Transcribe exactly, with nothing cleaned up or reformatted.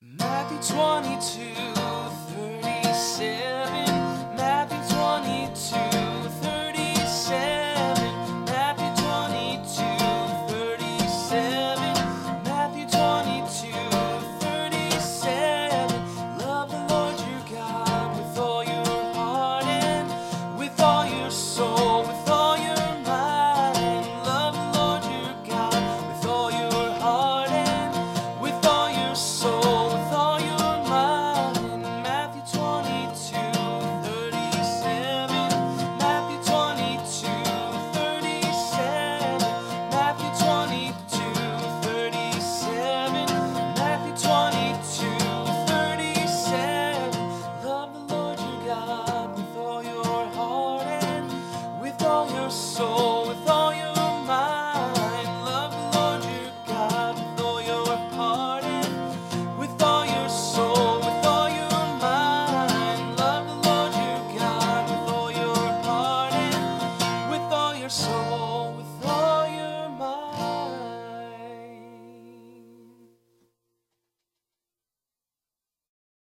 Matthew twenty-two, thirty-seven. Matthew twenty-two, thirty-seven. Matthew twenty-two, thirty-seven. Matthew twenty-two, thirty-seven. Love the Lord your God with all your heart and with all your soul, with all your mind. Love the Lord your God with all your heart and with all your soul. Soul, with all your mind, love the Lord your God with all your heart and with all your soul, with all your mind, love the Lord your God with all your heart and with all your soul.